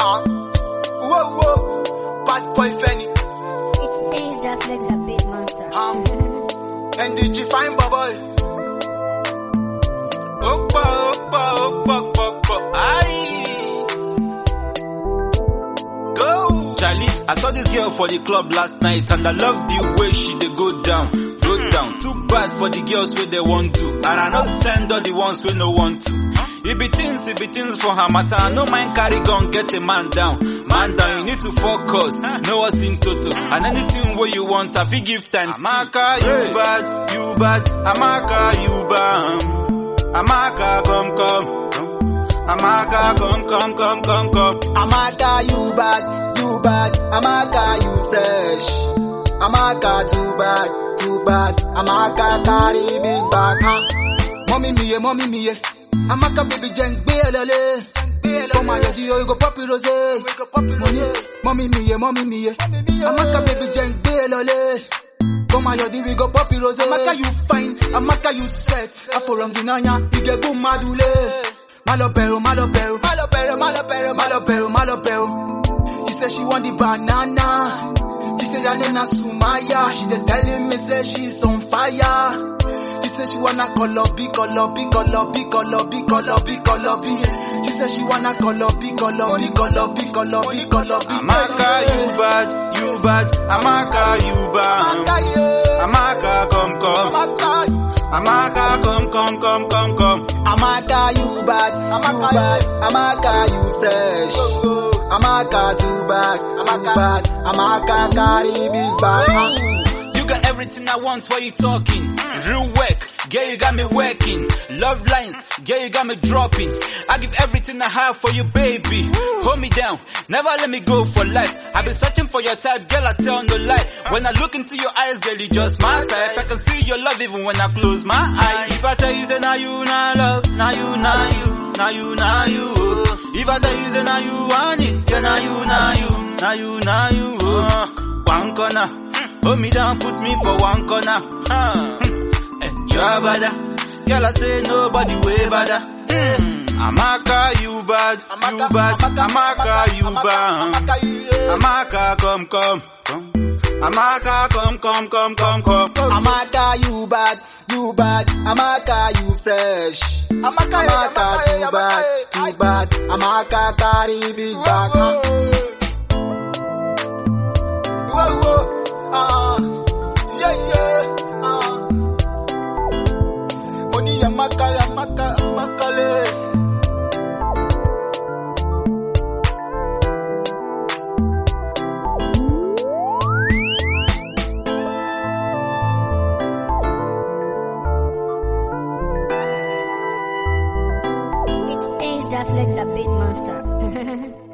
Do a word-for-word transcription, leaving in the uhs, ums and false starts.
Ah, whoa, whoa, bad boy Fenny. It's things that flex a bit monster. Um, and the G fine boy. Opa, opa, opa, opa, aye. Go. Charlie, I saw this girl for the club last night and I love the way she dey go down, go down. Too bad for the girls where they want to, and I no send all the ones where no want to. It be things, it be things for her matter. I no mind carry gun, get a man down. Man down, you need to focus, know what's in total. And anything where you want, I fi give times. Amaka, you bad, you bad. Amaka, you bad. Amaka, come, come. Amaka, come, come, come, come, come. Amaka, you bad, you bad. Amaka, you fresh. Amaka, too bad, too bad. Amaka, carry big bag. Huh? Mommy me, mommy me. Amaka, baby, jeng belele. Come on, you you go poppy rose. Mommy me, mommy me. Amaka, baby, jeng belele. Come on, you we go poppy rose. Amaka, you fine. Amaka, you set. Aforam dinanya, you get go madule. Malopero, malopero, malopero, malopero, malopero, malopero. She said she want the banana. She said her name na Sumaya. She dey telling me say she's on fire. She said she wanna color B, color B, color B, color B, color B, color B. She said she wanna color B, color B, color B, color B, color B. Amaka, you bad, you bad. Amaka, you bad. Amaka, come, come. Amaka, come, come, come, come, come. Amaka, you bad, you bad. Amaka, you fresh. Amaka, too bad, Amaka bad. Amaka, carry big bag. You got everything I want, what you talking? Real work, girl, you got me working. Love lines, girl, you got me dropping. I give everything I have for you, baby. Hold me down, never let me go for life. I've been searching for your type, girl, I tell no lie. When I look into your eyes, girl, you just my type. I can see your love even when I close my eyes. If I tell you, say, now you, now love, now you, now you, now you, now you. Oh. If I tell you, say, now you want it, yeah, now you, now you, now you, now you. Oh. One corner. Hold me down, put me for one corner. Huh. Eh, you're bada. Girl, I say nobody way bada. Hmm. Amaka, you bad, you bad. Amaka, you bad. Amaka, come, come, come. Amaka, come, come, come, come, come. Amaka, you bad, you bad. Amaka, you fresh. Amaka, Amaka, too bad, too bad. Amaka, carry big bag. Whoa, whoa. Ah, yeah, yeah, ah. Money Amaka, Amaka, Amakale. It's things that flex a bit monster.